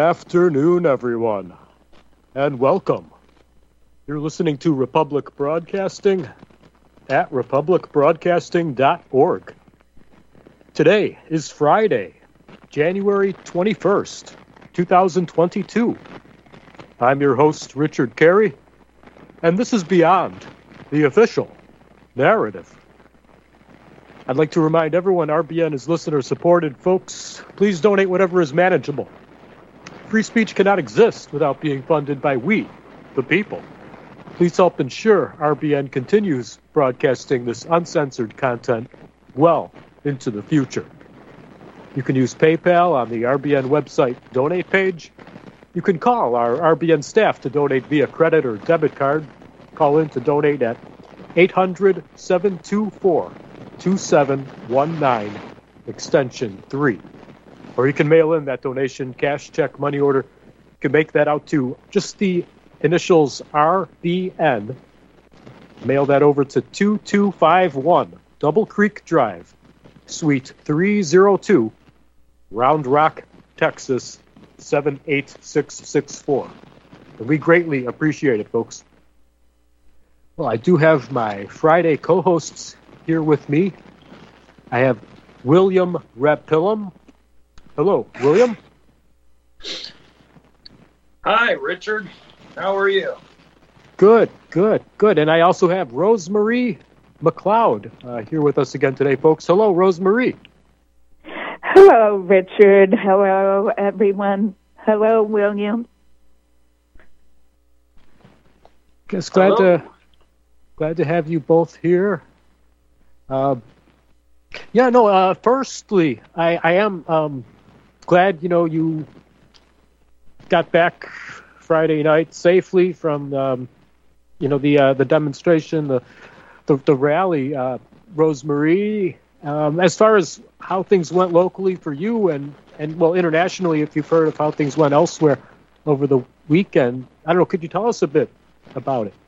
afternoon, everyone, and welcome. You're listening to Republic Broadcasting at republicbroadcasting.org. Today is Friday, January 21st, 2022. I'm your host, Richard Carey, and this is Beyond the Official Narrative. I'd like to remind everyone RBN is listener-supported. Folks, please donate whatever is manageable. Free speech cannot exist without being funded by we, the people. Please help ensure RBN continues broadcasting this uncensored content well into the future. You can use PayPal on the RBN website donate page. You can call our RBN staff to donate via credit or debit card. Call in to donate at 800-724-2719, extension 3. Or you can mail in that donation, cash, check, money order. You can make that out to just the initials RBN. Mail that over to 2251 Double Creek Drive, Suite 302, Round Rock, Texas, 78664. And we greatly appreciate it, folks. Well, I do have my Friday co-hosts here with me. I have William Rapillum. Hello, William. Hi, Richard. How are you? Good. And I also have Rosemarie McLeod here with us again today, folks. Hello, Rosemarie. Hello, Richard. Hello, everyone. Hello, William. Guess glad to have you both here. Firstly, I am glad you got back Friday night safely from the demonstration, the rally. Rosemarie, as far as how things went locally for you and internationally, if you've heard of how things went elsewhere over the weekend, I don't know, could you tell us a bit about it?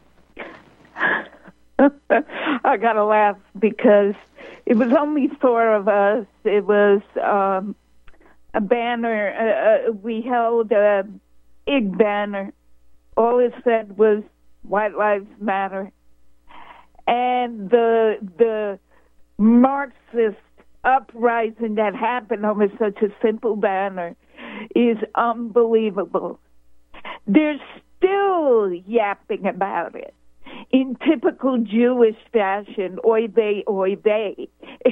I gotta laugh because it was only four of us. It was a banner. We held a big banner. All it said was "White Lives Matter," and the Marxist uprising that happened over such a simple banner is unbelievable. They're still yapping about it in typical Jewish fashion. Oy vey, oy vey.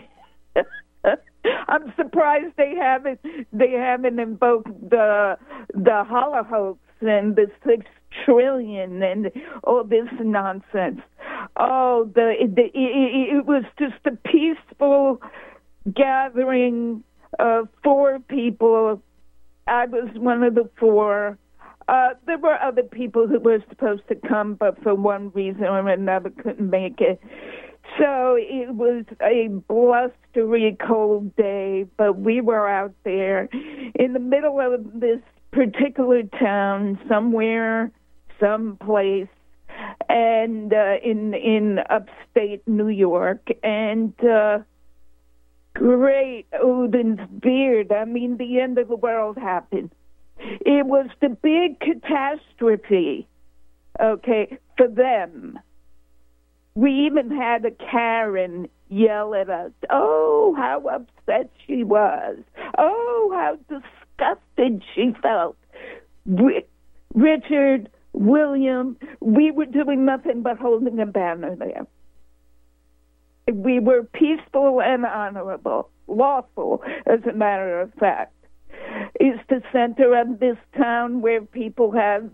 I'm surprised they haven't invoked the Holocaust and the 6 trillion and all this nonsense. It was just a peaceful gathering of 4 people. I was one of the 4. There were other people who were supposed to come, but for one reason or another couldn't make it. So it was a blustery, cold day, but we were out there in the middle of this particular town, someplace, and in upstate New York, and great Odin's beard. I mean, the end of the world happened. It was the big catastrophe, okay, for them. We even had a Karen yell at us. Oh, how upset she was. Oh, how disgusted she felt. Richard, William, we were doing nothing but holding a banner there. We were peaceful and honorable, lawful, as a matter of fact. It's the center of this town where people have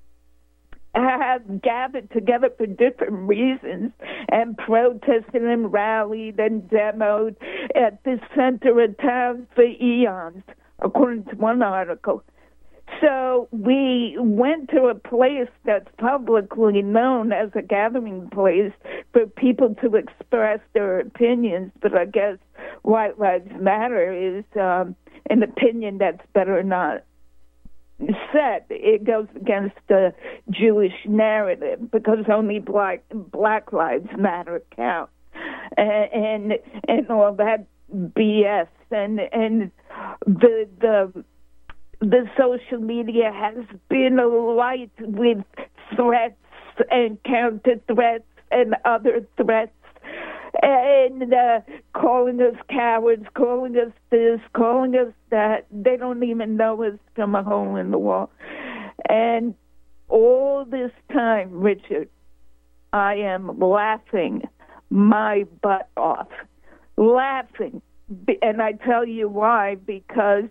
gathered together for different reasons and protested and rallied and demoed at the center of town for eons, according to one article. So we went to a place that's publicly known as a gathering place for people to express their opinions, but I guess White Lives Matter is an opinion that's better not said. It goes against the Jewish narrative because only Black Lives Matter count, and all that BS, and the the social media has been alight with threats and counter threats and other threats, and calling us cowards, calling us this, calling us that. They don't even know us from a hole in the wall. And all this time, Richard, I am laughing my butt off. Laughing. And I tell you why, because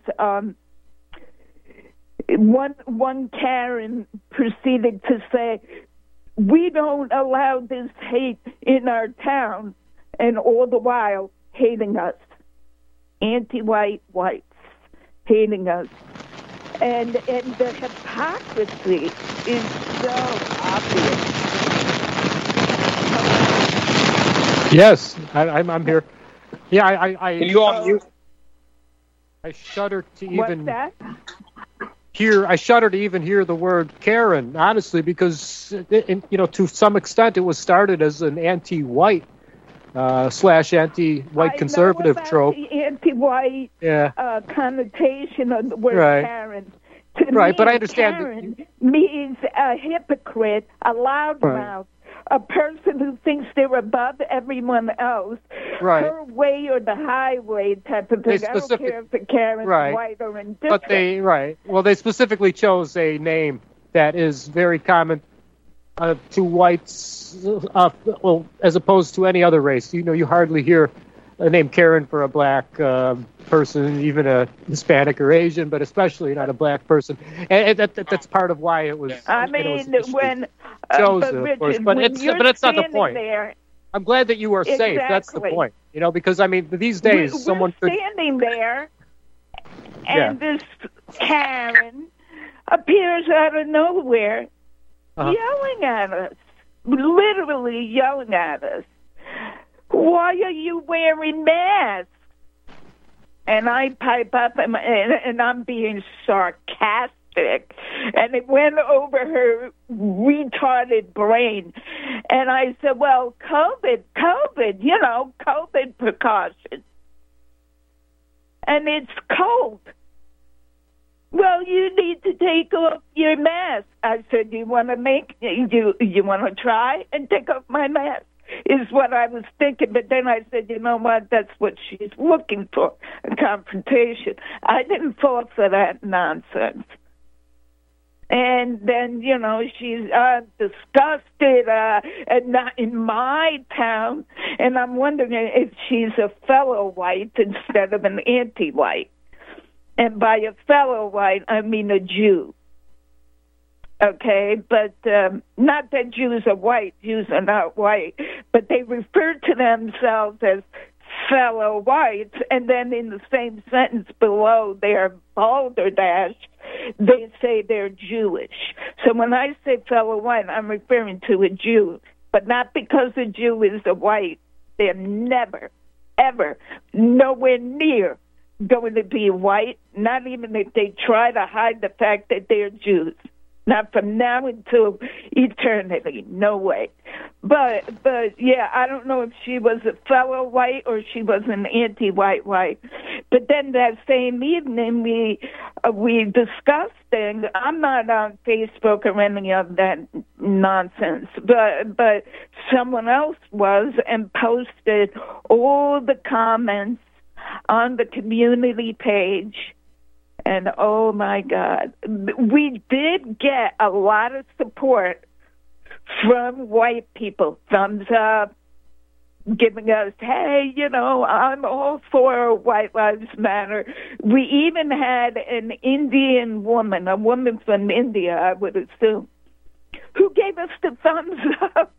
one Karen proceeded to say, we don't allow this hate in our town, and all the while hating us. Anti-white whites hating us. And the hypocrisy is so obvious. Yes, I'm here. Yeah, I Can you all mute? I shudder to What's even that? I shudder to even hear the word Karen, honestly, because to some extent it was started as an anti-white / anti-white conservative trope. The anti-white connotation of the word Right. Karen. To Right, me, but I understand Karen means a hypocrite, a loudmouth, a person who thinks they're above everyone else, Right. her way or the highway type of thing. I don't care if the Karen's white or indifferent. But they specifically chose a name that is very common to whites, as opposed to any other race. You hardly hear a name Karen for a black person, even a Hispanic or Asian, but especially not a black person. And that's part of why it was. I mean, when chosen, but Richard, of course, but it's not the point. There, I'm glad that you are safe. That's the point. Because these days someone we're could standing there, and this Karen appears out of nowhere, yelling at us, literally yelling at us. Why are you wearing masks? And I pipe up, and I'm being sarcastic, and it went over her retarded brain. And I said, well, COVID, COVID precautions. And it's cold. Well, you need to take off your mask. I said, you want to try and take off my mask? Is what I was thinking. But then I said, you know what? That's what she's looking for, a confrontation. I didn't fall for that nonsense. And then, she's disgusted, and not in my town. And I'm wondering if she's a fellow white instead of an anti-white. And by a fellow white, I mean a Jew. Okay, but not that Jews are white. Jews are not white. But they refer to themselves as fellow whites, and then in the same sentence below their balderdash, they say they're Jewish. So when I say fellow white, I'm referring to a Jew, but not because a Jew is a white. They're never, ever, nowhere near going to be white, not even if they try to hide the fact that they're Jews. Not from now until eternity. No way. But yeah, I don't know if she was a fellow white or she was an anti-white white. But then that same evening, we discussed things. I'm not on Facebook or any of that nonsense, but someone else was and posted all the comments on the community page. And oh my God, we did get a lot of support from white people. Thumbs up, giving us, hey, I'm all for White Lives Matter. We even had an Indian woman, a woman from India, I would assume, who gave us the thumbs up.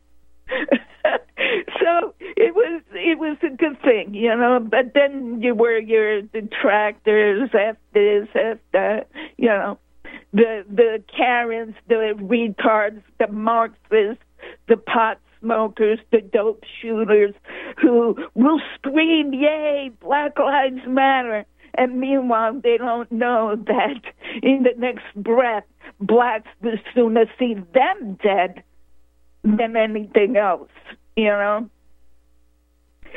So it was a good thing, but then you were your detractors, F this, F that, the Karens, the retards, the Marxists, the pot smokers, the dope shooters who will scream, yay, Black Lives Matter. And meanwhile, they don't know that in the next breath, blacks will sooner see them dead than anything else,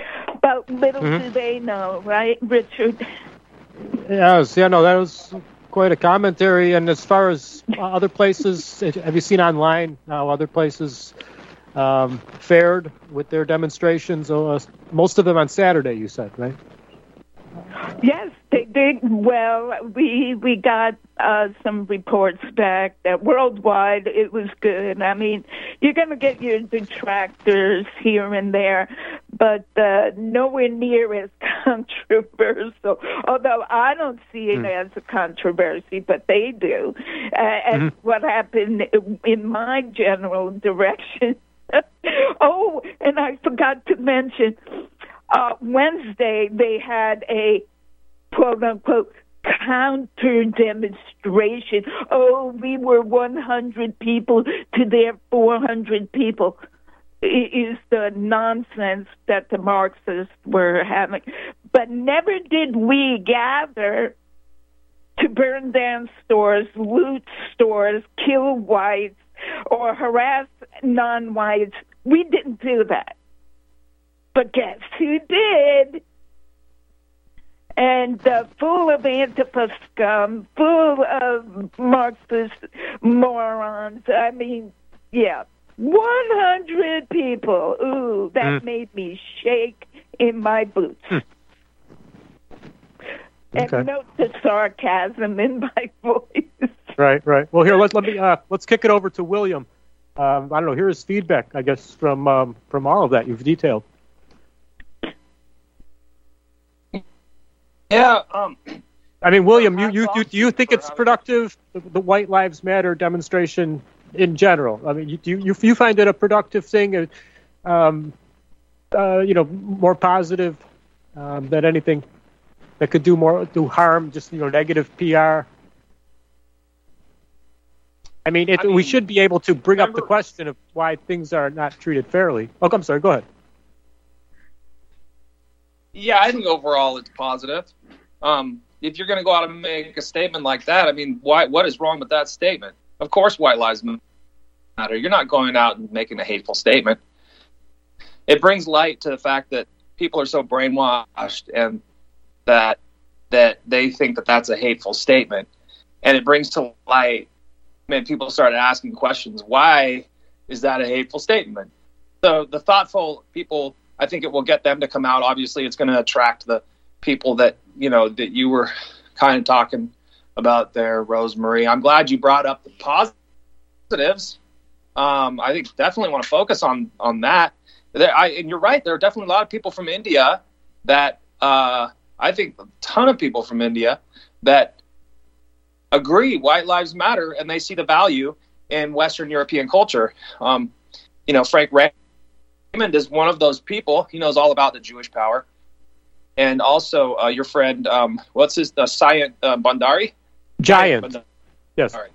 But little do they know, right, Richard? Yes, that was quite a commentary. And as far as other places, have you seen online how other places fared with their demonstrations? Most of them on Saturday, you said, right? Yes, they did well. We got some reports back that worldwide it was good. I mean, you're going to get your detractors here and there, but nowhere near as controversial. Although I don't see it as a controversy, but they do. And what happened in my general direction. Oh, and I forgot to mention, Wednesday they had a quote-unquote counter-demonstration. Oh, we were 100 people to their 400 people. It is the nonsense that the Marxists were having. But never did we gather to burn down stores, loot stores, kill whites, or harass non-whites. We didn't do that. But guess who did? And full of Antifa scum, full of Marxist morons. I mean, yeah, 100 people. Ooh, that made me shake in my boots. Okay. And note the sarcasm in my voice. Right. Well, here let's kick it over to William. I don't know. Here's feedback, I guess, from all of that you've detailed. Yeah. I mean, William, do you think it's productive, the White Lives Matter demonstration in general? I mean, do you find it a productive thing? More positive than anything that could do harm, just negative PR. I mean, we should be able to bring up the question of why things are not treated fairly. Oh, I'm sorry. Go ahead. Yeah, I think overall it's positive. If you're going to go out and make a statement like that, I mean, what is wrong with that statement? Of course, White Lives Matter. You're not going out and making a hateful statement. It brings light to the fact that people are so brainwashed and that they think that that's a hateful statement. And it brings to light, people started asking questions. Why is that a hateful statement? So the thoughtful people, I think it will get them to come out. Obviously, it's going to attract the people that you were kind of talking about there, Rosemarie. I'm glad you brought up the positives. I think definitely want to focus on that. And you're right. There are definitely a lot of people from India that I think a ton of people from India that agree White Lives Matter, and they see the value in Western European culture. Frank Raymond is one of those people. He knows all about the Jewish power. And also your friend, what's his, Sayant Bandari? Giant. Yes. All right.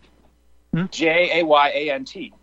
Jayant,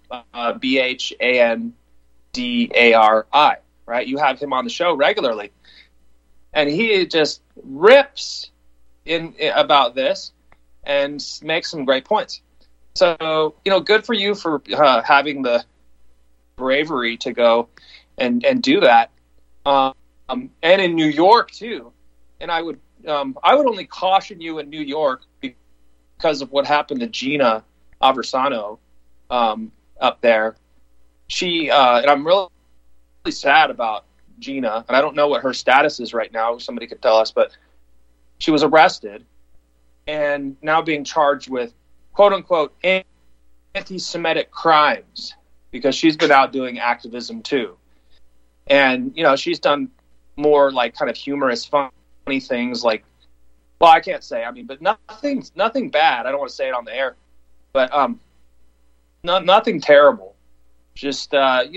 Bhandari, right? You have him on the show regularly. And he just rips in about this and makes some great points. So, good for you for having the bravery to go and do that. And in New York too. And I would only caution you in New York because of what happened to Gina Aversano up there. She and I'm really sad about Gina, and I don't know what her status is right now. Somebody could tell us, but she was arrested and now being charged with quote unquote anti-Semitic crimes because she's been out doing activism too. And, she's done more like kind of humorous, funny things like, well, I can't say, but nothing bad. I don't want to say it on the air, but nothing terrible. Just,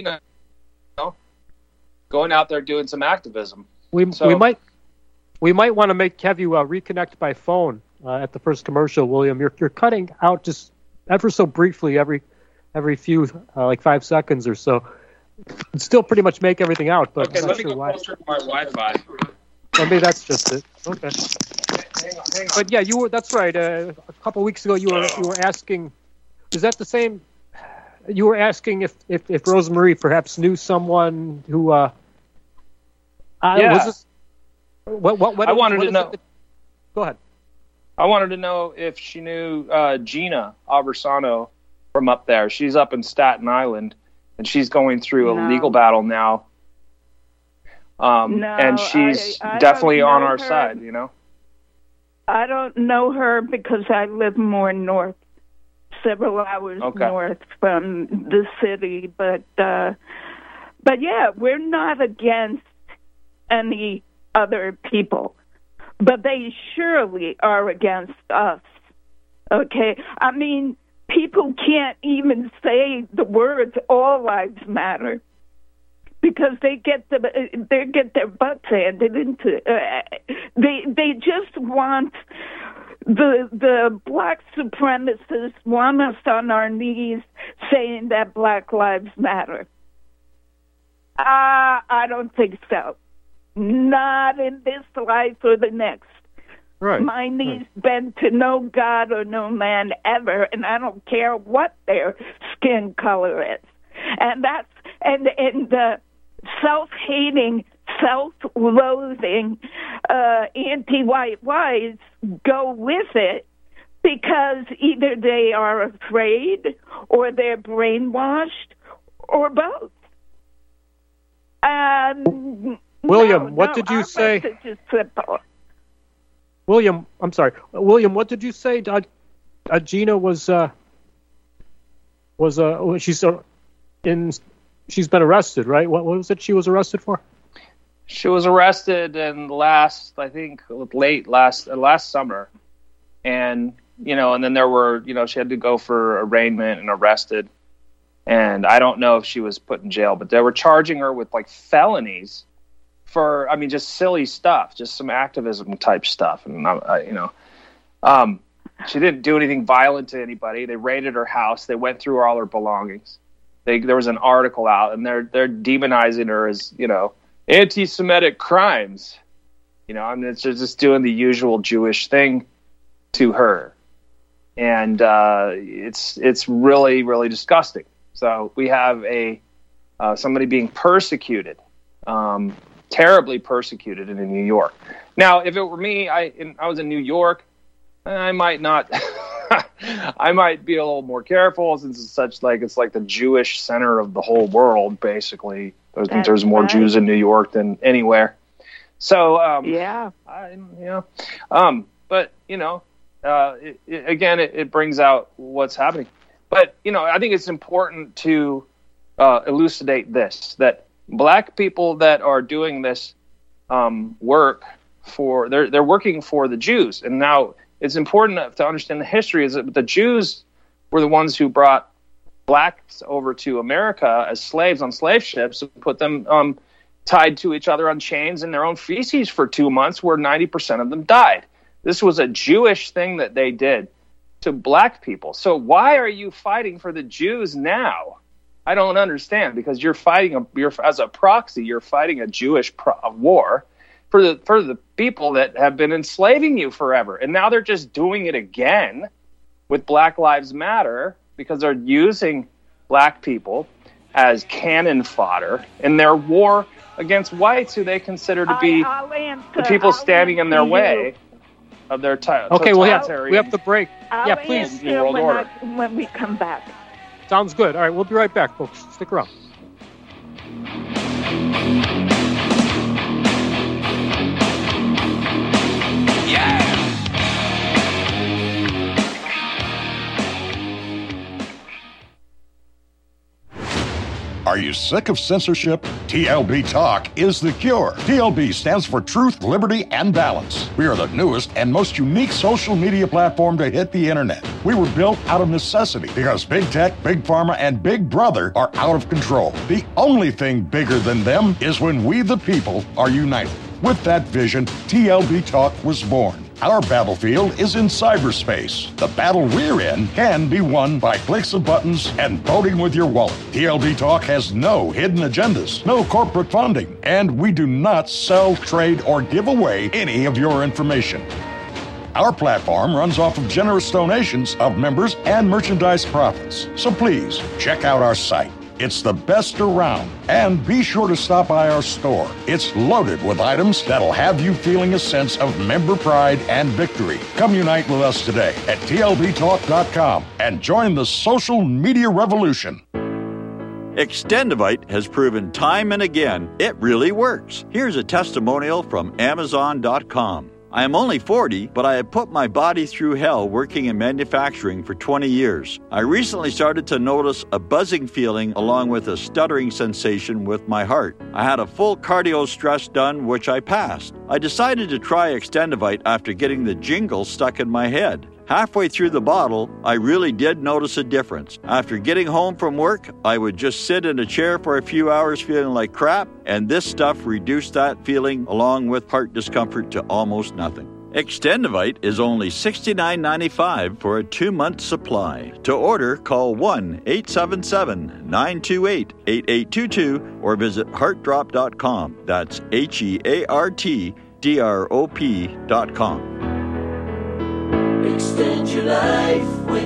going out there doing some activism. We might want to have you reconnect by phone at the first commercial, William. You're cutting out just ever so briefly every few 5 seconds or so. Still pretty much make everything out, but okay, I'm not sure why. Closer to my Wi-Fi. Maybe that's just it. Okay. Hang on. But yeah, that's right. A couple of weeks ago, you were asking. Is that the same? You were asking if Rosemarie perhaps knew someone who. Yeah. Was this, what I wanted to know. Go ahead. I wanted to know if she knew Gina Aversano from up there. She's up in Staten Island, and she's going through a legal battle now. And she's definitely on our side, you know? I don't know her because I live more north, several hours north from the city. But yeah, we're not against any other people. But they surely are against us, okay? I mean, people can't even say the words "all lives matter" because they get their butts handed into. They just want the black supremacists want us on our knees saying that Black Lives Matter. I don't think so. Not in this life or the next. Right. My knees bend to no God or no man ever, and I don't care what their skin color is. And the self-hating, self-loathing anti-white whites go with it because either they are afraid or they're brainwashed or both. William, what did you say? William, I'm sorry. William, what did you say? Gina she's been arrested, right? What was it she was arrested for? She was arrested in last summer. And, and then there were, she had to go for arraignment and arrested. And I don't know if she was put in jail, but they were charging her with like felonies for, just silly stuff, just some activism type stuff. And, she didn't do anything violent to anybody. They raided her house. They went through all her belongings. There was an article out, and they're demonizing her as, anti-Semitic crimes. It's just doing the usual Jewish thing to her. And it's really, really disgusting. So we have somebody being persecuted, terribly persecuted in New York. Now, if it were me, I was in New York, I might not. I might be a little more careful since it's like the Jewish center of the whole world. Basically, I think there's more Jews in New York than anywhere. So but it brings out what's happening. But I think it's important to elucidate this, that black people that are doing this work they're working for the Jews. And now it's important to understand the history is that the Jews were the ones who brought blacks over to America as slaves on slave ships and put them tied to each other on chains in their own feces for 2 months, where 90% of them died. This was a Jewish thing that they did to black people. So why are you fighting for the Jews now? I don't understand, because you're fighting as a proxy. You're fighting a Jewish war for the people that have been enslaving you forever, and now they're just doing it again with Black Lives Matter because they're using black people as cannon fodder in their war against whites, who they consider to be the people standing in their way of their okay, we have to break. I'll please. World Order. When we come back. Sounds good. All right, we'll be right back, folks. Stick around. Yeah! Are you sick of censorship? TLB Talk is the cure. TLB stands for Truth, Liberty, and Balance. We are the newest and most unique social media platform to hit the internet. We were built out of necessity because Big Tech, Big Pharma, and Big Brother are out of control. The only thing bigger than them is when we, the people, are united. With that vision, TLB Talk was born. Our battlefield is in cyberspace. The battle we're in can be won by clicks of buttons and voting with your wallet. TLB Talk has no hidden agendas, no corporate funding, and we do not sell, trade, or give away any of your information. Our platform runs off of generous donations of members and merchandise profits. So please, check out our site. It's the best around. And be sure to stop by our store. It's loaded with items that'll have you feeling a sense of member pride and victory. Come unite with us today at TLBTalk.com and join the social media revolution. Extendivite has proven time and again it really works. Here's a testimonial from Amazon.com. I am only 40, but I have put my body through hell working in manufacturing for 20 years. I recently started to notice a buzzing feeling along with a stuttering sensation with my heart. I had a full cardio stress done, which I passed. I decided to try Extendivite after getting the jingle stuck in my head. Halfway through the bottle, I really did notice a difference. After getting home from work, I would just sit in a chair for a few hours feeling like crap, and this stuff reduced that feeling along with heart discomfort to almost nothing. Extendivite is only $69.95 for a 2-month supply. To order, call 1-877-928-8822 or visit heartdrop.com. That's HEARTDROP.com. Extend your life with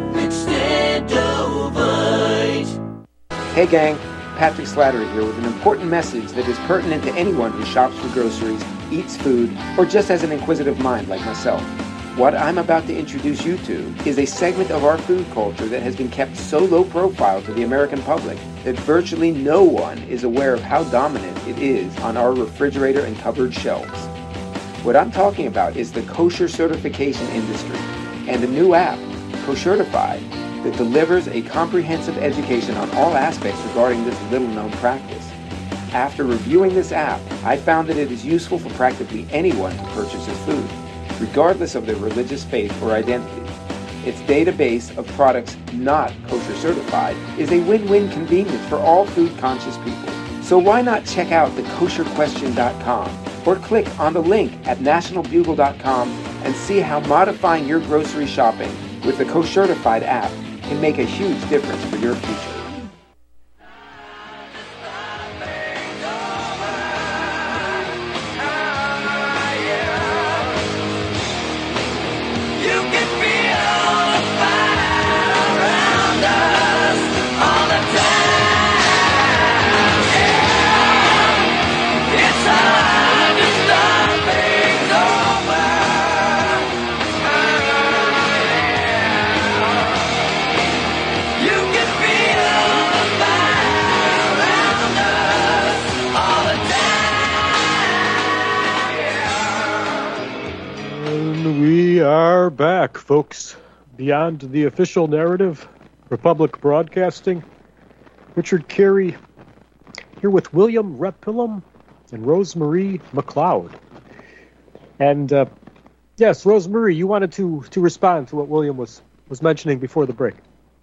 Extendivite. Hey gang, Patrick Slattery here with an important message that is pertinent to anyone who shops for groceries, eats food, or just has an inquisitive mind like myself. What I'm about to introduce you to is a segment of our food culture that has been kept so low profile to the American public that virtually no one is aware of how dominant it is on our refrigerator and cupboard shelves. What I'm talking about is the kosher certification industry and a new app, Koshertified, that delivers a comprehensive education on all aspects regarding this little-known practice. After reviewing this app, I found that it is useful for practically anyone to purchase his food, regardless of their religious faith or identity. Its database of products not kosher certified is a win-win convenience for all food-conscious people. So why not check out thekosherquestion.com or click on the link at nationalbugle.com and see how modifying your grocery shopping with the Koshertified app can make a huge difference for your future. We are back, folks. Beyond the official narrative, Republic Broadcasting. Richard Carey here with William Repillum and Rosemarie McLeod. And yes, Rosemarie, you wanted to respond to what William was mentioning before the break.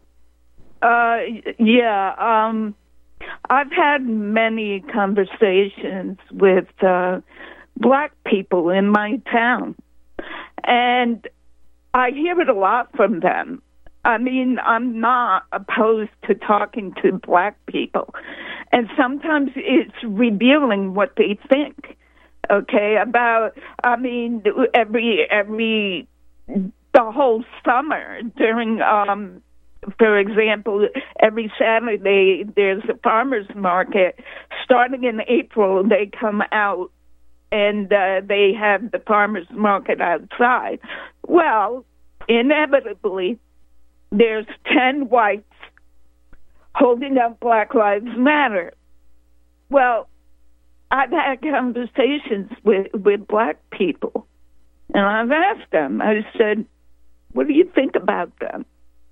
Yeah. I've had many conversations with black people in my town. And I hear it a lot from them. I mean, I'm not opposed to talking to black people. And sometimes it's revealing what they think, okay, about, I mean, the whole summer during, for example, every Saturday there's a farmer's market. Starting in April, they come out and they have the farmer's market outside. Well, inevitably, there's 10 whites holding up Black Lives Matter. Well, I've had conversations with black people, and I've asked them, I said, what do you think about them?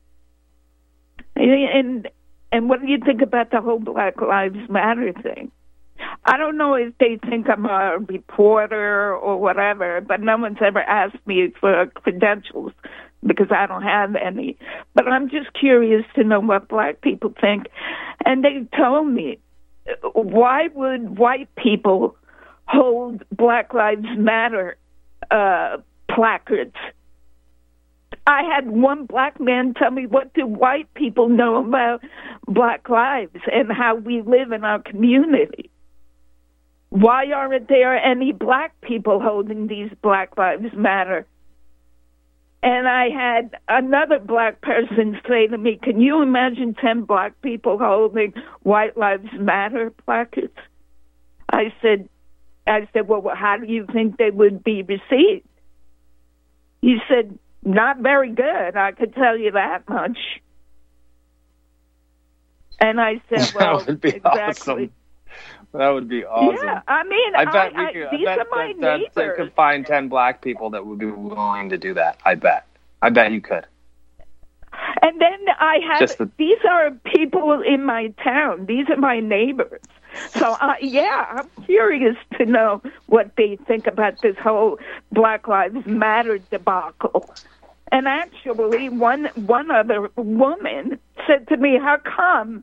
And what do you think about the whole Black Lives Matter thing? I don't know if they think I'm a reporter or whatever, but no one's ever asked me for credentials because I don't have any. But I'm just curious to know what black people think. And they told me, why would white people hold Black Lives Matter placards? I had one black man tell me, what do white people know about black lives and how we live in our community? Why aren't there any black people holding these Black Lives Matter And I had another black person say to me, can you imagine 10 black people holding White Lives Matter placards? I said, well, how do you think they would be received? He said, not very good, I could tell you that much. And I said, well, that would be exactly. awesome. That would be awesome. Yeah, I mean, these are my neighbors. I could find 10 black people that would be willing to do that. I bet you could. And then these are people in my town. These are my neighbors. So, I'm curious to know what they think about this whole Black Lives Matter debacle. And actually, one other woman said to me, how come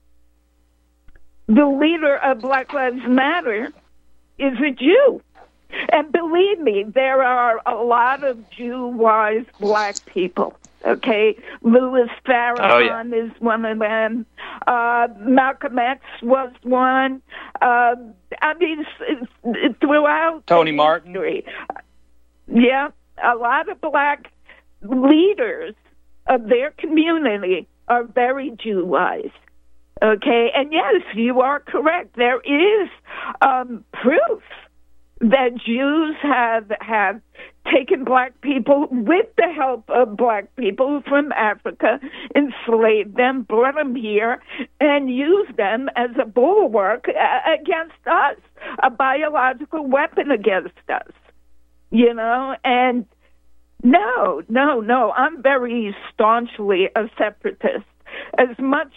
the leader of Black Lives Matter is a Jew? And believe me, there are a lot of Jew-wise black people. Okay, Louis Farrakhan is one of them. Malcolm X was one. I mean, throughout Tony Martin. Yeah, a lot of black leaders of their community are very Jew-wise. Okay, and yes, you are correct. There is proof that Jews have taken black people with the help of black people from Africa, enslaved them, brought them here, and used them as a bulwark against us, a biological weapon against us. You know, and no, I'm very staunchly a separatist. As much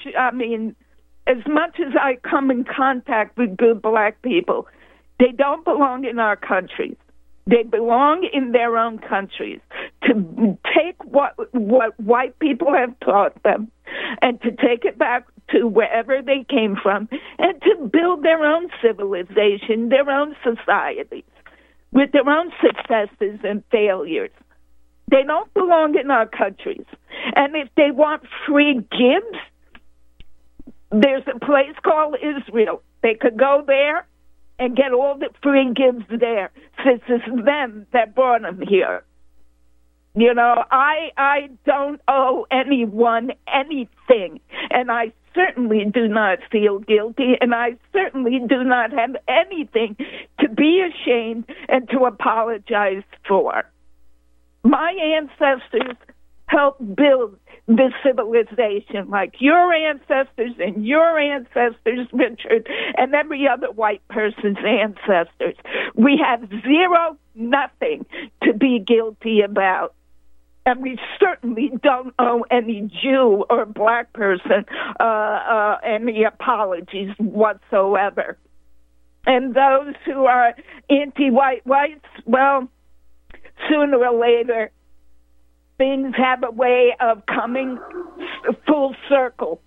as I come in contact with good black people, they don't belong in our countries. They belong in their own countries to take what white people have taught them and to take it back to wherever they came from and to build their own civilization, their own societies, with their own successes and failures. They don't belong in our countries. And if they want free gifts, there's a place called Israel. They could go there and get all the free gifts there, since it's them that brought them here. You know, I don't owe anyone anything, and I certainly do not feel guilty, and I certainly do not have anything to be ashamed and to apologize for. My ancestors helped build this civilization, like your ancestors and your ancestors, Richard, and every other white person's ancestors. We have nothing to be guilty about. And we certainly don't owe any Jew or black person any apologies whatsoever. And those who are anti-white whites, well, sooner or later, things have a way of coming full circle.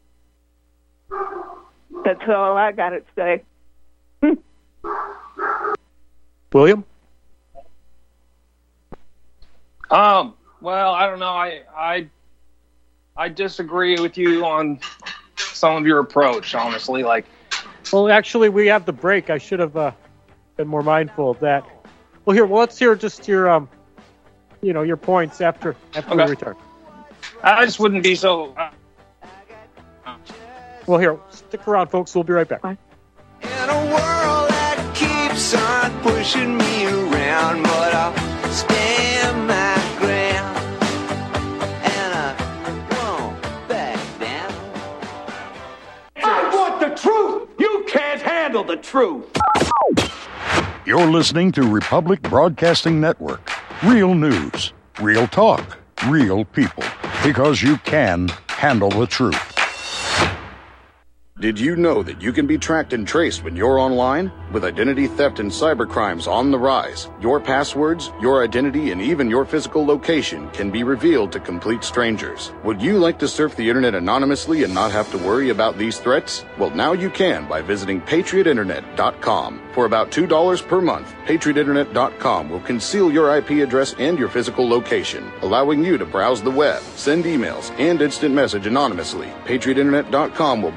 That's all I got to say. William? Well, I don't know. I disagree with you on some of your approach, honestly. Well, actually, we have the break. I should have been more mindful of that. Well, let's hear just your your points after we return. I just wouldn't be so. Well, here, stick around, folks. We'll be right back. In a world that keeps on pushing me around, but I'll stand my ground, and I won't back down. I want the truth. You can't handle the truth. You're listening to Republic Broadcasting Network. Real news, real talk, real people. Because you can handle the truth. Did you know that you can be tracked and traced when you're online? With identity theft and cybercrimes on the rise, your passwords, your identity, and even your physical location can be revealed to complete strangers. Would you like to surf the internet anonymously and not have to worry about these threats? Well, now you can by visiting PatriotInternet.com. For about $2 per month, PatriotInternet.com will conceal your IP address and your physical location, allowing you to browse the web, send emails, and instant message anonymously. PatriotInternet.com will bypass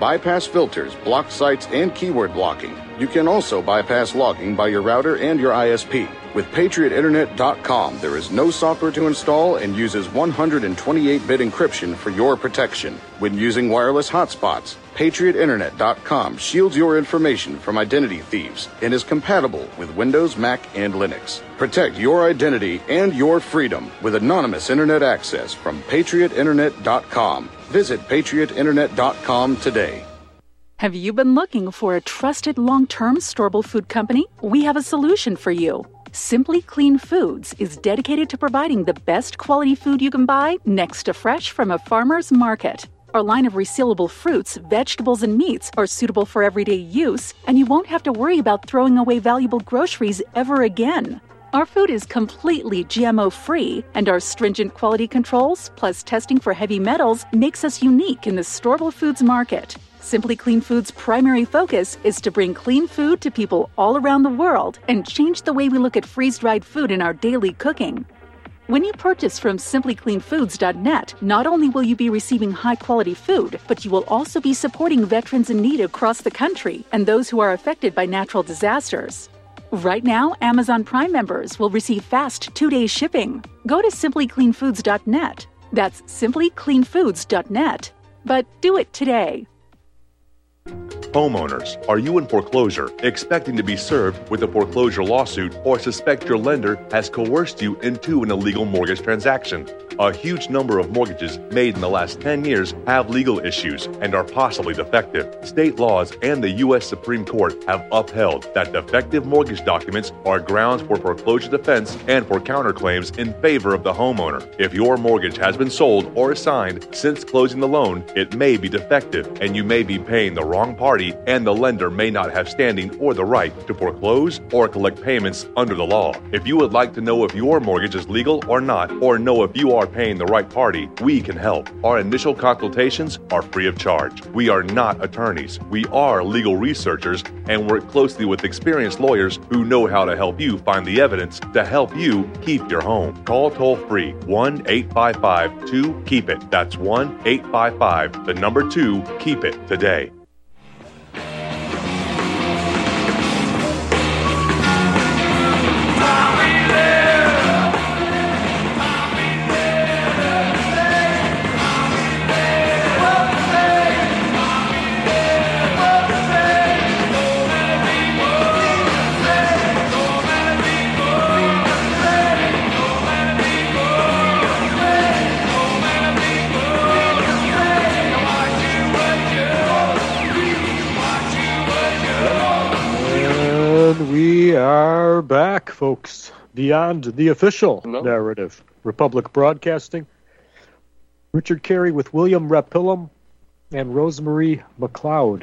filters, block sites, and keyword blocking. You can also bypass logging by your router and your ISP. With PatriotInternet.com, there is no software to install and uses 128-bit encryption for your protection. When using wireless hotspots, PatriotInternet.com shields your information from identity thieves and is compatible with Windows, Mac, and Linux. Protect your identity and your freedom with anonymous internet access from PatriotInternet.com. Visit PatriotInternet.com today. Have you been looking for a trusted long-term storable food company? We have a solution for you. Simply Clean Foods is dedicated to providing the best quality food you can buy next to fresh from a farmer's market. Our line of resealable fruits, vegetables, and meats are suitable for everyday use, and you won't have to worry about throwing away valuable groceries ever again. Our food is completely GMO-free, and our stringent quality controls, plus testing for heavy metals, makes us unique in the storable foods market. Simply Clean Foods' primary focus is to bring clean food to people all around the world and change the way we look at freeze-dried food in our daily cooking. When you purchase from simplycleanfoods.net, not only will you be receiving high-quality food, but you will also be supporting veterans in need across the country and those who are affected by natural disasters. Right now, Amazon Prime members will receive fast 2-day shipping. Go to simplycleanfoods.net. That's simplycleanfoods.net. But do it today. Homeowners, are you in foreclosure, expecting to be served with a foreclosure lawsuit, or suspect your lender has coerced you into an illegal mortgage transaction? A huge number of mortgages made in the last 10 years have legal issues and are possibly defective. State laws and the U.S. Supreme Court have upheld that defective mortgage documents are grounds for foreclosure defense and for counterclaims in favor of the homeowner. If your mortgage has been sold or assigned since closing the loan, it may be defective and you may be paying the wrong party, and the lender may not have standing or the right to foreclose or collect payments under the law. If you would like to know if your mortgage is legal or not, or know if you are paying the right party, we can help. Our initial consultations are free of charge. We are not attorneys. We are legal researchers and work closely with experienced lawyers who know how to help you find the evidence to help you keep your home. Call toll-free 1-855-2-KEEP-IT. That's 1-855-2-KEEP-IT today. We are back, folks. Beyond the official narrative. Republic Broadcasting. Richard Carey with William Rapillum and Rosemary McLeod.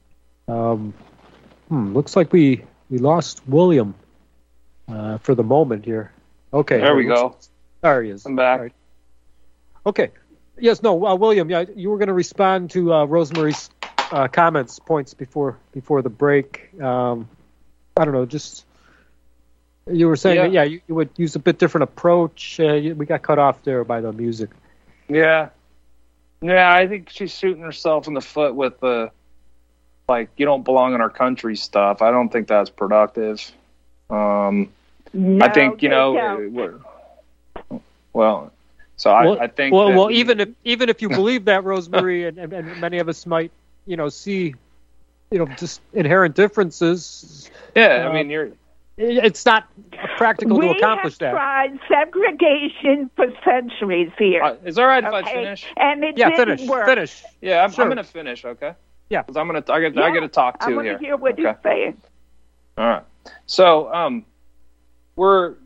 Looks like we lost William for the moment here. Okay. There we go. There he is. I'm back. Right. Okay. Yes, no, William, you were going to respond to Rosemary's points before the break. I don't know, just you were saying that, you would use a bit different approach. We got cut off there by the music. Yeah, I think she's shooting herself in the foot with the, you don't belong in our country stuff. I don't think that's productive. I think, I think. Well, even if you believe that, Rosemary, and many of us might, see, just inherent differences. Yeah, it's not practical to accomplish that. We have tried segregation for centuries here. Is that right if I finish? And it didn't work. Finish. Yeah, I'm going to finish, okay? Yeah. Because I get to talk too here. I want to hear what you're saying. All right. So, we're,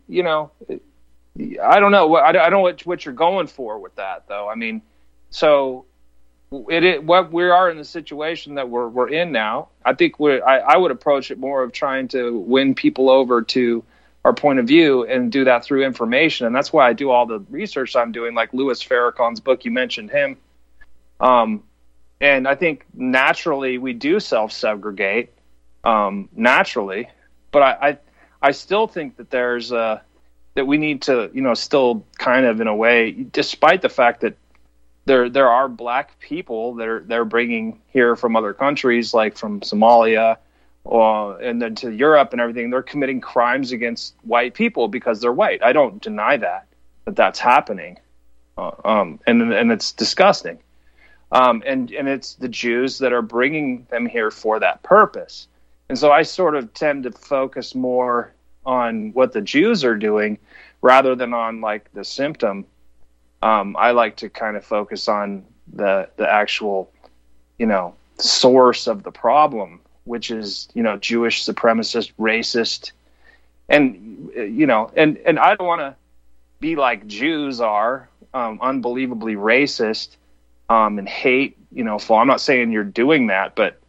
I don't know. I don't know what you're going for with that, though. So what we are in the situation that we're in now, I think I would approach it more of trying to win people over to our point of view and do that through information. And that's why I do all the research I'm doing, like Louis Farrakhan's book. You mentioned him. And I think naturally we do self-segregate, naturally. But I still think that there's that we need to, still kind of in a way, despite the fact that there are black people that they're bringing here from other countries, like from Somalia, and then to Europe and everything. They're committing crimes against white people because they're white. I don't deny that that's happening, and it's disgusting. And it's the Jews that are bringing them here for that purpose. And so I sort of tend to focus more on what the Jews are doing rather than on like the symptom. I like to kind of focus on the actual, source of the problem, which is, Jewish supremacist, racist, and I don't want to be like Jews are, unbelievably racist, and hate, I'm not saying you're doing that, but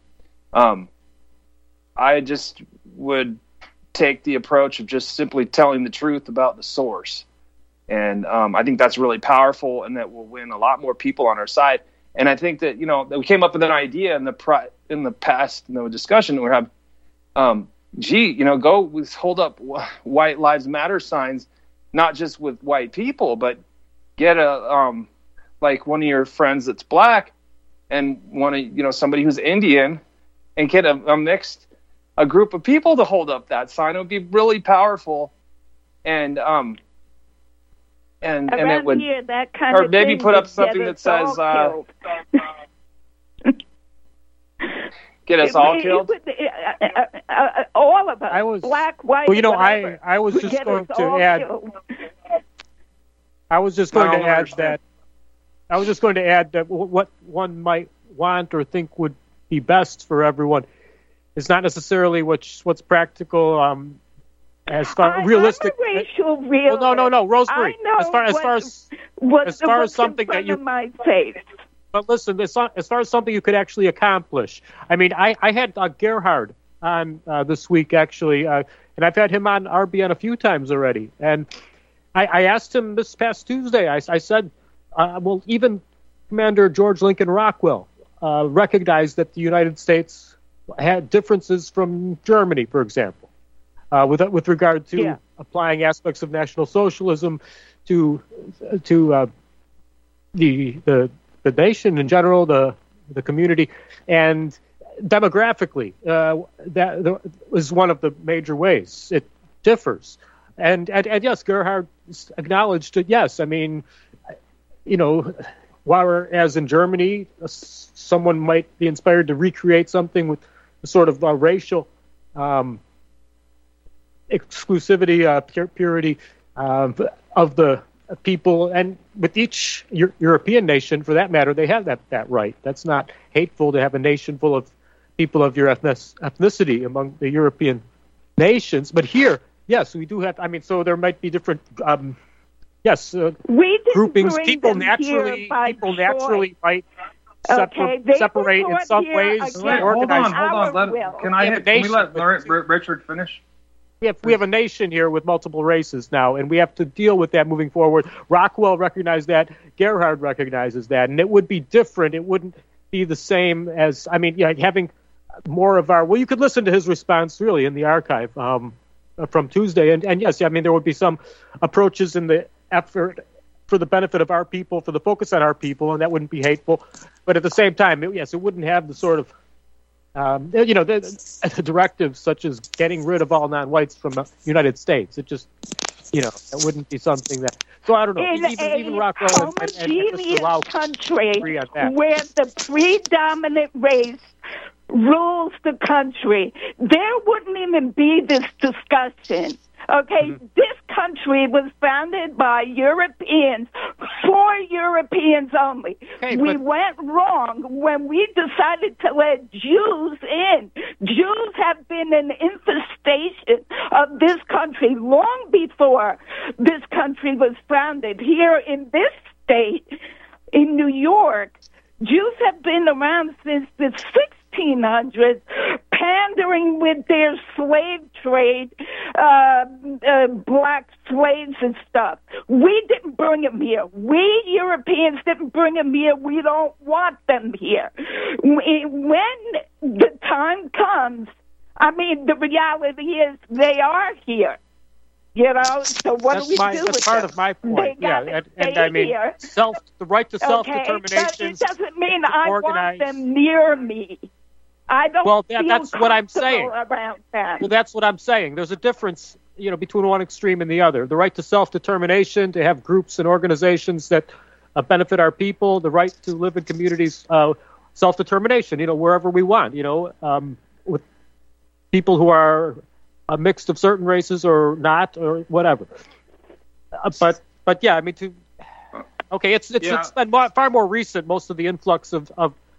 I just would take the approach of just simply telling the truth about the source. And I think that's really powerful, and that will win a lot more people on our side. And I think that, that we came up with an idea in the past, discussion that we're having, go hold up White Lives Matter signs, not just with white people, but get like one of your friends that's black and somebody who's Indian, and get a group of people to hold up that sign. It would be really powerful. And it would, here, that kind or of maybe thing put up would something get that us says, all get us all killed. All of us, black, white, whatever, I was would just get going us to all add. killed. I was just going to add that what one might want or think would be best for everyone is not necessarily what's practical. As far realistic. I'm a racial realist. Well, no, Rosemary. I know as far as something that you might face. But listen, as far as something you could actually accomplish. I mean, I had Gerhard on this week actually, and I've had him on RBN a few times already. And I asked him this past Tuesday. I said, well, even Commander George Lincoln Rockwell recognized that the United States had differences from Germany, for example. With regard to applying aspects of National Socialism to the nation in general, the community, and demographically, that is one of the major ways it differs. And yes, Gerhard acknowledged it. Yes, I mean, whereas in Germany, someone might be inspired to recreate something with a sort of racial exclusivity, purity of the people, and with each European nation, for that matter, they have that right. That's not hateful to have a nation full of people of your ethnicity among the European nations. But here, yes, we do have. I mean, so there might be different, groupings. People naturally might separate in some ways. Hold on. Can we let Richard finish? We have a nation here with multiple races now, and we have to deal with that moving forward. Rockwell recognized that. Gerhard recognizes that. And it would be different. It wouldn't be the same as, having more of our... Well, you could listen to his response, really, in the archive from Tuesday. And yes, there would be some approaches in the effort for the benefit of our people, for the focus on our people, and that wouldn't be hateful. But at the same time, it wouldn't have the sort of... the directives such as getting rid of all non-whites from the United States. It just, it wouldn't be something that. So I don't know. Even Rockwell and Mr. Lau country agree on that. Where the predominant race rules the country, there wouldn't even be this discussion. Okay, This country was founded by Europeans, for Europeans only. We went wrong when we decided to let Jews in. Jews have been an infestation of this country long before this country was founded. Here in this state, in New York, Jews have been around since the 1600s, pandering with their slave trade, black slaves and stuff. We didn't bring them here. We Europeans didn't bring them here. We don't want them here. When the time comes, the reality is they are here. You know, so what do we do with That's part them? of my point. They Yeah, gotta and stay I mean, here. the right to Okay, self-determination. but it doesn't mean I organize. want them near me. I don't Well, feel that's what I'm saying. comfortable around them. Well, that's what I'm saying. There's a difference, between one extreme and the other. The right to self-determination, to have groups and organizations that benefit our people, the right to live in communities, self-determination, wherever we want, with people who are a mix of certain races or not, or whatever. But yeah, I mean, it's been far more recent, most of the influx of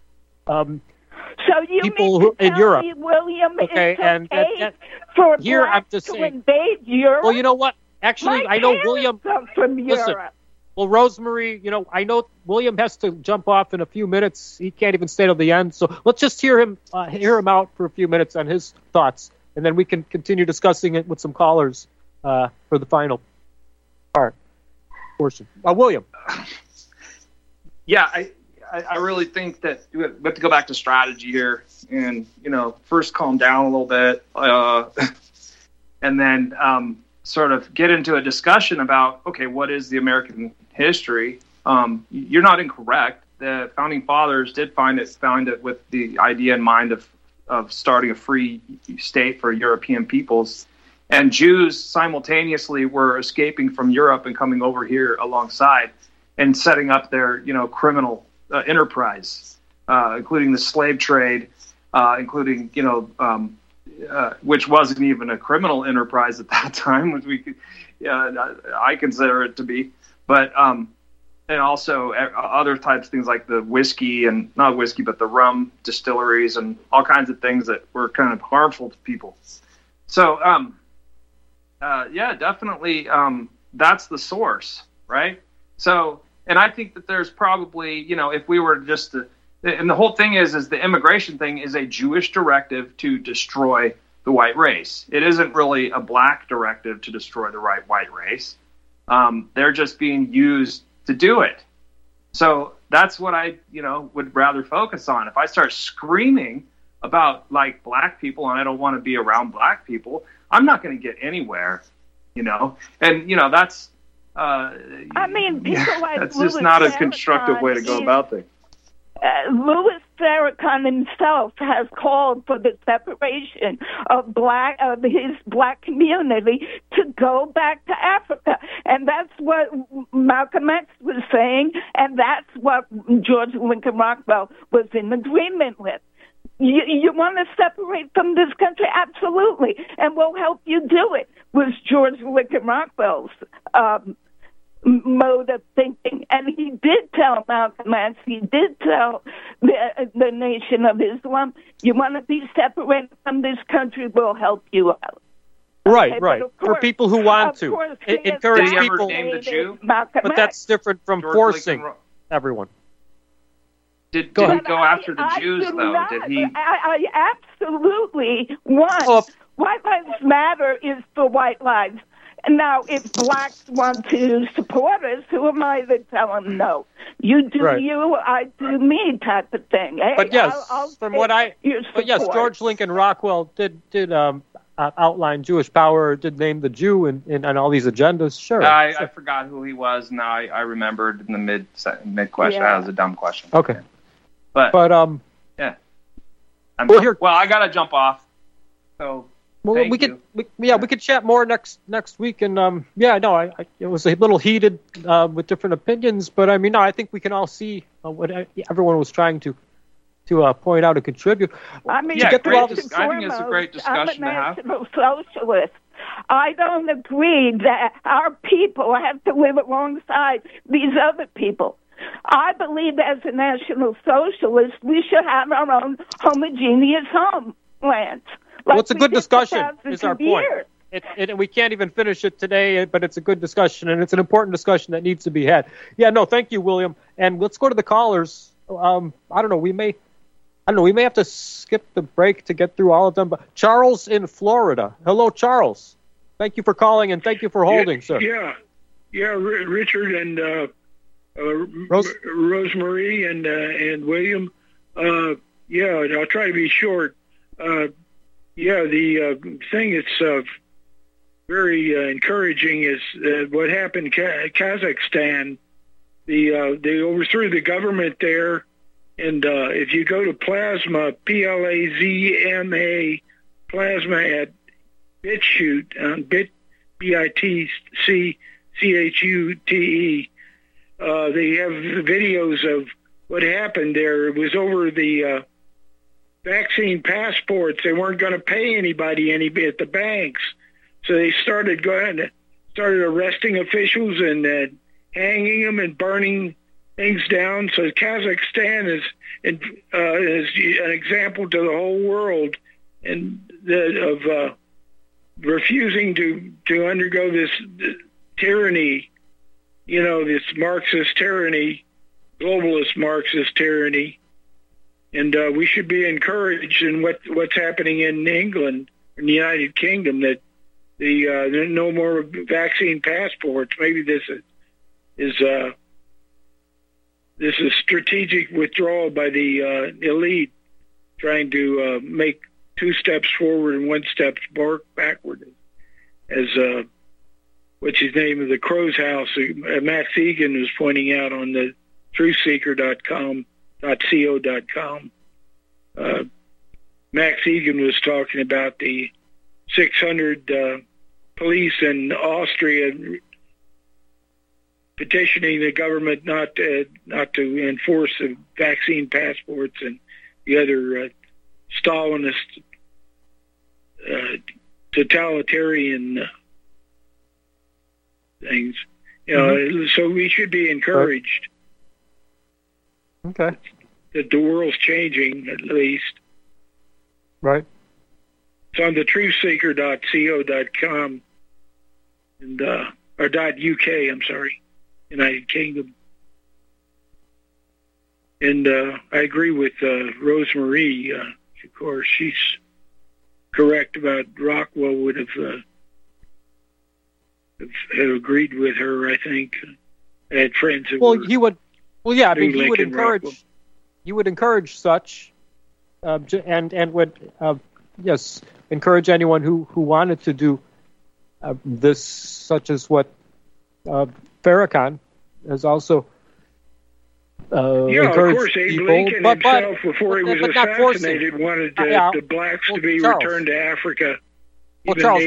so you people mean to in tell Europe. me, William, Okay, it's and for here I'm blacks just to saying. invade Europe? Well, you know what? Actually, My I know parents William. are from Listen, Europe. well, Rosemary, I know William has to jump off in a few minutes. He can't even stay till the end. So let's just hear him out for a few minutes on his thoughts, and then we can continue discussing it with some callers for the final portion. William. Yeah, I really think that we have to go back to strategy here, and first calm down a little bit, and then sort of get into a discussion about, okay, what is the American history? You're not incorrect. The founding fathers did found it with the idea in mind of starting a free state for European peoples, and Jews simultaneously were escaping from Europe and coming over here alongside and setting up their criminal enterprise, including the slave trade, including which wasn't even a criminal enterprise at that time, which I consider it to be, but and also other types of things like the whiskey, and not whiskey, but the rum distilleries and all kinds of things that were kind of harmful to people. So yeah, definitely that's the source, right? So, and I think that there's probably, if we were just to, and the whole thing is the immigration thing is a Jewish directive to destroy the white race. It isn't really a black directive to destroy the white race. They're just being used to do it. So that's what I, would rather focus on. If I start screaming about like black people and I don't want to be around black people, I'm not going to get anywhere, and that's. I mean, people like that's Louis just not a Farrakhan, constructive way to go about things. Louis Farrakhan himself has called for the separation of his black community to go back to Africa, and that's what Malcolm X was saying, and that's what George Lincoln Rockwell was in agreement with. You want to separate from this country? Absolutely, and we'll help you do it, was George Lincoln Rockwell's mode of thinking. And he did tell Malcolm X, he did tell the Nation of Islam, you want to be separated from this country, we'll help you out. Right, Okay, right. but of For course- people who want of to. course, Encourage Did he ever people. name the Jew? Malcolm But X. that's different from George forcing Lincoln everyone. Did he But go after the I Jews, do though? not. Did he? I absolutely want Oh. White Lives Matter is for white lives. Now, if blacks want to support us, who am I to tell them no? You do Right. you, I do me type of thing. Hey, But yes, I'll from take what your but yes, support. George Lincoln Rockwell did outline Jewish power, did name the Jew in all these agendas. Sure. I forgot who he was. Now I remembered in the mid question. Yeah. That was a dumb question. Okay. But Yeah. well, here- I gotta jump off. So Well, thank we you. could we could chat more next week, and it was a little heated with different opinions, but I mean, no, I think we can all see what everyone was trying to point out and contribute. I mean, Yeah, get through all first this- and I think it's a great discussion I'm to a have. national socialist. I don't agree that our people have to live alongside these other people. I believe as a national socialist, we should have our own homogeneous homelands. Well, it's a good we did for discussion, thousands is our of point. years. We can't even finish it today, but it's a good discussion, and it's an important discussion that needs to be had. Yeah, no, thank you, William. And let's go to the callers. I don't know, we may have to skip the break to get through all of them. But Charles in Florida. Hello, Charles. Thank you for calling, and thank you for holding, sir. Richard and Rosemary and William. And I'll try to be short. The thing that's very encouraging is what happened in Kazakhstan. They overthrew the government there, and if you go to Plasma, PLAZMA, Plasma at BitChute, BITCCHUTE, they have videos of what happened there. It was over the vaccine passports. They weren't going to pay anybody at the banks, so they started arresting officials and hanging them and burning things down. So Kazakhstan is an example to the whole world of refusing to undergo this tyranny, this Marxist tyranny, globalist Marxist tyranny. And we should be encouraged in what's happening in England, in the United Kingdom, that the no more vaccine passports. Maybe this is strategic withdrawal by the elite, trying to make 2 steps forward and 1 step backward, as what's his name of the Crow's House, Max Egan was pointing out on the truthseeker.co.com. Max Egan was talking about the 600 police in Austria petitioning the government not to enforce the vaccine passports and the other Stalinist totalitarian things. So we should be encouraged. Okay. That the world's changing, at least. Right. It's on the truthseeker.co.com and or .uk, I'm sorry, United Kingdom. And I agree with Rosemarie. Of course, she's correct about Rockwell would have agreed with her, I think. I had friends who he would encourage. He would encourage such, and would encourage anyone who wanted to do this, such as what Farrakhan has also encouraged of course, Abe people. Lincoln himself, before he was assassinated, wanted the blacks to be returned to Africa. Well, Charles,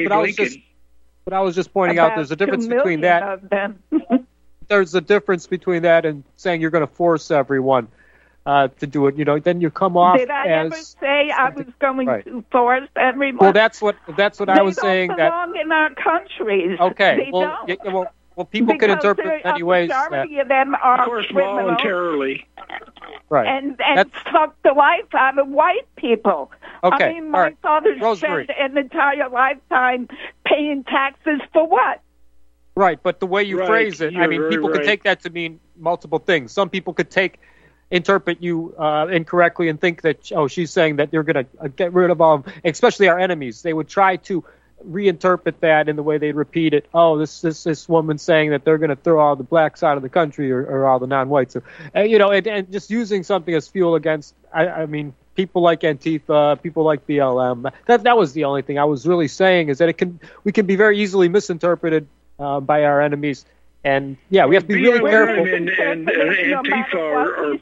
but I was just pointing out there's a difference between that. There's a difference between that and saying you're going to force everyone to do it. Then you come off. Did I ever say I was going to force everyone? Well, that's what I was saying. They don't belong in our countries. Okay. They don't. Well, people can interpret it many ways. The majority of them are of course, voluntarily. Right. And suck the life out of white people. Okay. I mean, my father spent an entire lifetime paying taxes for what? Right, but the way you phrase it, I mean, people could take that to mean multiple things. Some people could interpret you incorrectly and think that, she's saying that you're going to get rid of all, especially our enemies. They would try to reinterpret that in the way they'd repeat it. Oh, this woman's saying that they're going to throw all the blacks out of the country or all the non-whites. And just using something as fuel against, I mean, people like Antifa, people like BLM. That was the only thing I was really saying, is that we can be very easily misinterpreted by our enemies, and we have to be really careful. And Antifa are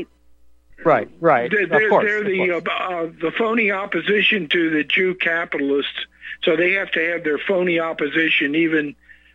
right. They're, of course, they're the phony opposition to the Jew capitalists, so they have to have their phony opposition. Even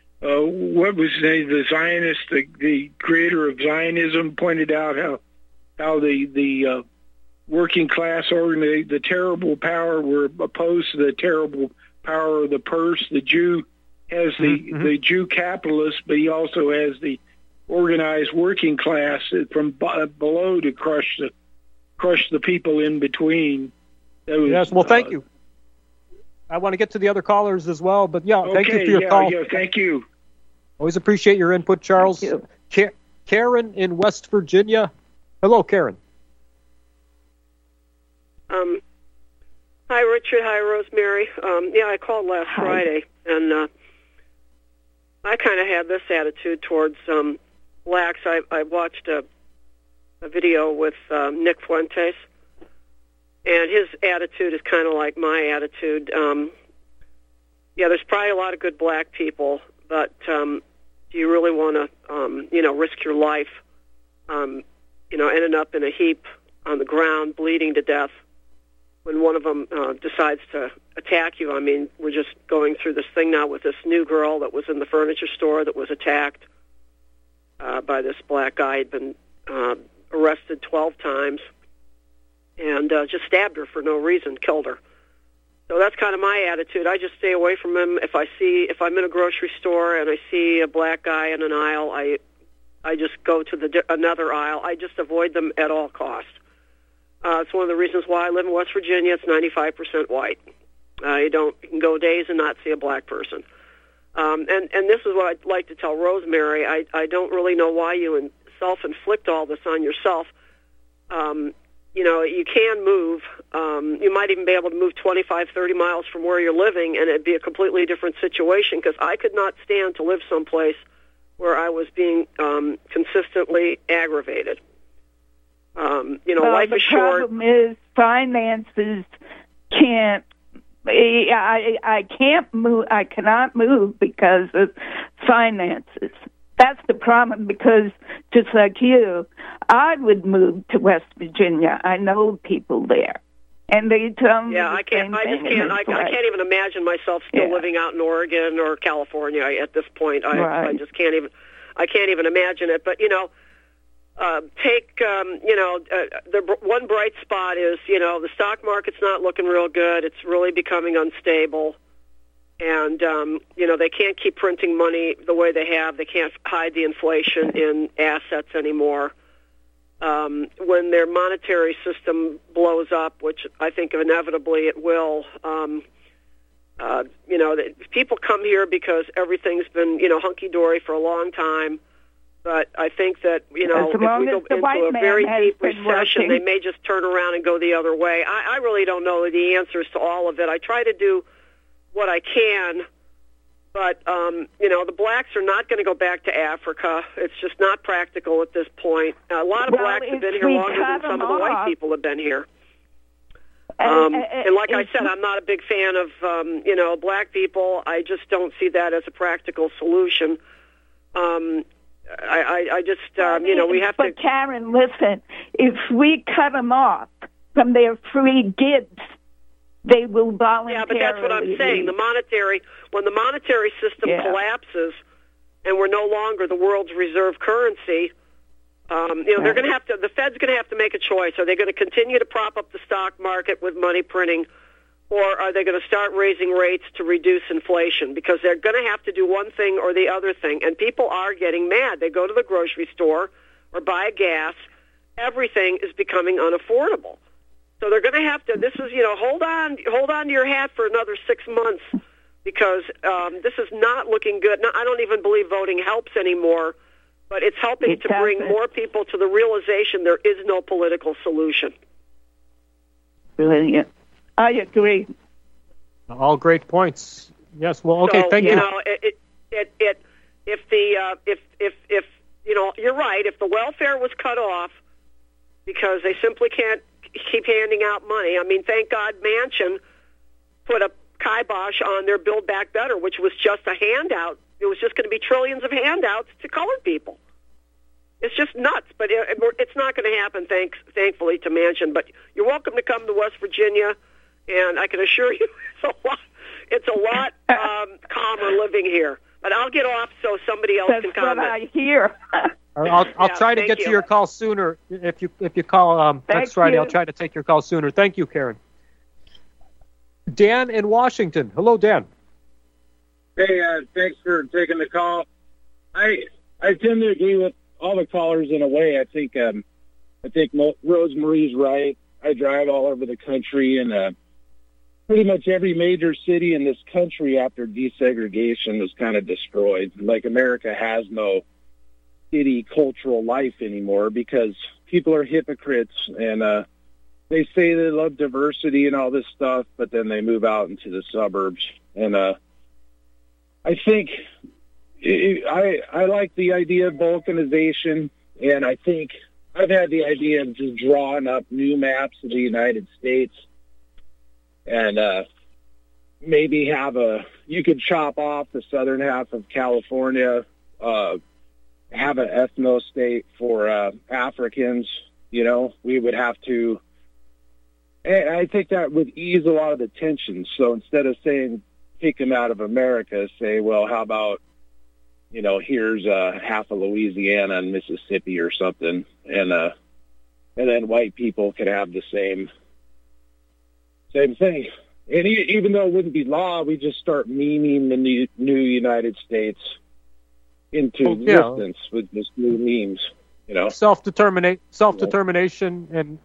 what was the Zionist, the creator of Zionism, pointed out how the working class the terrible power were opposed to the terrible power of the purse. The Jew has the Jew capitalist, but he also has the organized working class from below to crush the people in between. Yes, well, thank you. I want to get to the other callers as well, but thank you for your call. Yeah, thank you. Always appreciate your input, Charles. Thank you. Karen in West Virginia. Hello, Karen. Hi, Richard. Hi, Rosemary. I called last Friday, and I kind of had this attitude towards blacks. I watched a video with Nick Fuentes, and his attitude is kind of like my attitude. yeah, there's probably a lot of good black people, but do you really want to, risk your life, ending up in a heap on the ground, bleeding to death, when one of them decides to attack you? I mean, we're just going through this thing now with this new girl that was in the furniture store that was attacked by this black guy. He'd been arrested 12 times and just stabbed her for no reason, killed her. So that's kind of my attitude. I just stay away from him. If I'm in a grocery store and I see a black guy in an aisle, I just go to another aisle. I just avoid them at all costs. It's one of the reasons why I live in West Virginia. It's 95% white. You can go days and not see a black person. And this is what I'd like to tell Rosemary. I don't really know why you self-inflict all this on yourself. You can move. You might even be able to move 25, 30 miles from where you're living, and it'd be a completely different situation, because I could not stand to live someplace where I was being consistently aggravated. Life is short. The problem is finances can't. I can't move. I cannot move because of finances. That's the problem, because just like you, I would move to West Virginia. I know people there, and they tell me I can't. I just can't. I can't even imagine myself still living out in Oregon or California at this point. I just can't even. I can't even imagine it. But the one bright spot is the stock market's not looking real good. It's really becoming unstable. And, they can't keep printing money the way they have. They can't hide the inflation in assets anymore. When their monetary system blows up, which I think inevitably it will, people come here because everything's been, hunky-dory for a long time. But I think that, if we go into a very deep recession, they may just turn around and go the other way. I really don't know the answers to all of it. I try to do what I can, but, the blacks are not going to go back to Africa. It's just not practical at this point. A lot of blacks have been here longer than some of the white people have been here. And like I said, I'm not a big fan of, black people. I just don't see that as a practical solution. I just, we have to... But Karen, listen, if we cut them off from their free gifts, they will voluntarily... Yeah, but that's what I'm saying. When the monetary system collapses and we're no longer the world's reserve currency, they're going to have to... The Fed's going to have to make a choice. Are they going to continue to prop up the stock market with money printing, or are they going to start raising rates to reduce inflation? Because they're going to have to do one thing or the other thing. And people are getting mad. They go to the grocery store or buy gas. Everything is becoming unaffordable. So they're going to have to, this is, hold on to your hat for another 6 months, because this is not looking good. Now, I don't even believe voting helps anymore, but it's helping to bring more people to the realization there is no political solution. Brilliant. I agree. All great points. Yes. Well, okay. Thank you. If you're right. If the welfare was cut off because they simply can't keep handing out money. I mean, thank God Manchin put a kibosh on their Build Back Better, which was just a handout. It was just going to be trillions of handouts to colored people. It's just nuts, but it's not going to happen, thankfully, to Manchin. But you're welcome to come to West Virginia, and I can assure you it's a lot calmer living here. But I'll get off so somebody else can comment. That's what I hear. I'll try to get to your call sooner. If you call next Friday, I'll try to take your call sooner. Thank you, Karen. Dan in Washington. Hello, Dan. Hey, thanks for taking the call. I tend to agree with all the callers in a way. I think Rosemarie's right. I drive all over the country, and pretty much every major city in this country after desegregation was kind of destroyed. Like, America has no city cultural life anymore because people are hypocrites, and they say they love diversity and all this stuff, but then they move out into the suburbs. And I think I like the idea of balkanization, and I think I've had the idea of just drawing up new maps of the United States and, maybe you could chop off the southern half of California, have an ethno state for Africans. We would have to, I think that would ease a lot of the tension. So instead of saying take them out of America, say, well, how about, here's half of Louisiana and Mississippi or something, and then white people could have the same thing. And even though it wouldn't be law, we just start memeing the new United States into existence with just new memes. Self-determination, and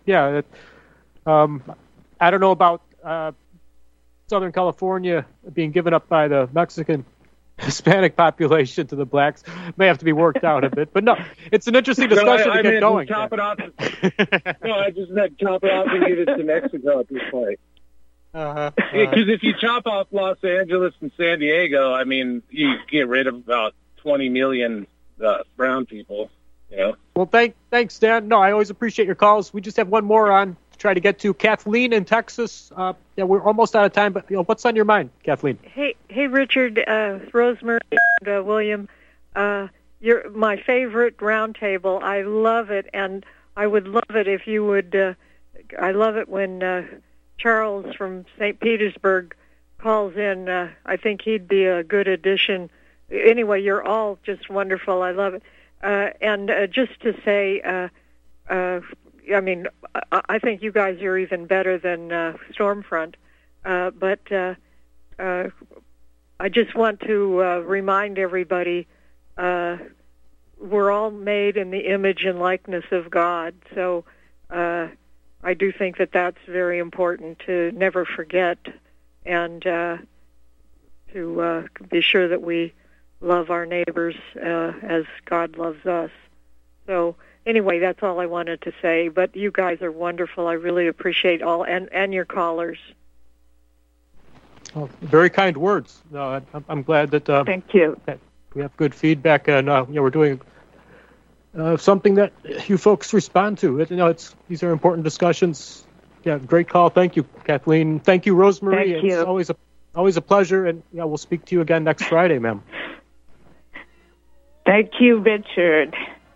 I don't know about Southern California being given up by the Mexican Hispanic population to the blacks. May have to be worked out a bit, but no, it's an interesting discussion to get going. I just meant chop it off and give it to Mexico at this point. Because if you chop off Los Angeles and San Diego, I mean, you get rid of about 20 million brown people. Well, thanks, Dan. No, I always appreciate your calls. We just have one more on to try to get to. Kathleen in Texas. We're almost out of time, but what's on your mind, Kathleen? Hey, Richard, Rosemary, and William. You're my favorite roundtable. I love it, and I would love it if you would. I love it when Charles from St. Petersburg calls in. I think he'd be a good addition. Anyway, you're all just wonderful. I love it. And just to say, I think you guys are even better than Stormfront. But I just want to remind everybody we're all made in the image and likeness of God. So I do think that that's very important to never forget and to be sure that we love our neighbors as God loves us. So anyway, that's all I wanted to say. But you guys are wonderful. I really appreciate all and your callers. Oh, very kind words. No, I'm glad that. Thank you. That we have good feedback, and we're doing something that you folks respond to. These are important discussions. Yeah, great call. Thank you, Kathleen. Thank you, Rosemary. Thank you. It's always a pleasure, and we'll speak to you again next Friday, ma'am. Thank you, Richard.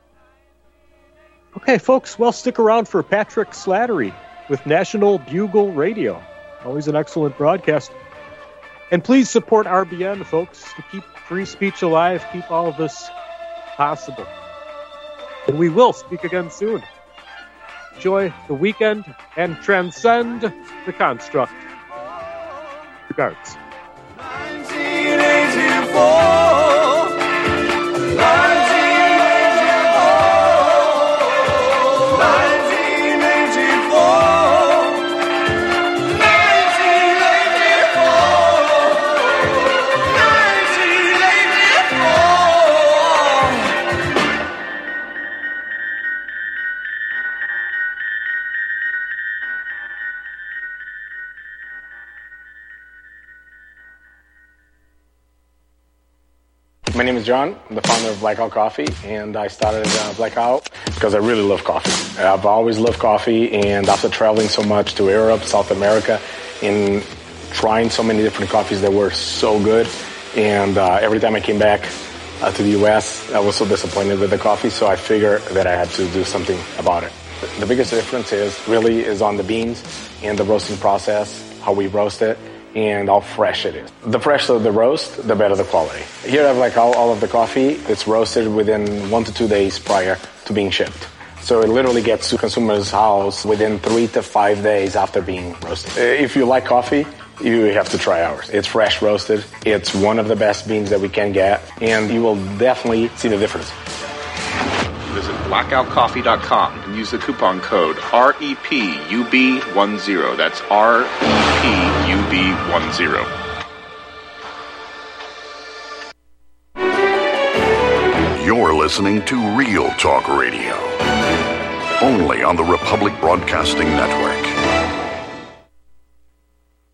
Okay, folks, well, stick around for Patrick Slattery with National Bugle Radio. Always an excellent broadcast. And please support RBN, folks, to keep free speech alive, keep all of this possible. And we will speak again soon. Enjoy the weekend and transcend the construct. Regards. 1984. My name is John. I'm the founder of Blackout Coffee, and I started Blackout because I really love coffee. I've always loved coffee, and after traveling so much to Europe, South America, and trying so many different coffees that were so good, and every time I came back to the U.S., I was so disappointed with the coffee, so I figured that I had to do something about it. The biggest difference is on the beans and the roasting process, how we roast it, and how fresh it is. The fresher the roast, the better the quality. Here I have all of the coffee. It's roasted within 1 to 2 days prior to being shipped. So it literally gets to consumer's house within 3 to 5 days after being roasted. If you like coffee, you have to try ours. It's fresh roasted. It's one of the best beans that we can get, and you will definitely see the difference. Visit blackoutcoffee.com and use the coupon code REPUB10. That's REPUB10. You're listening to Real Talk Radio, only on the Republic Broadcasting Network.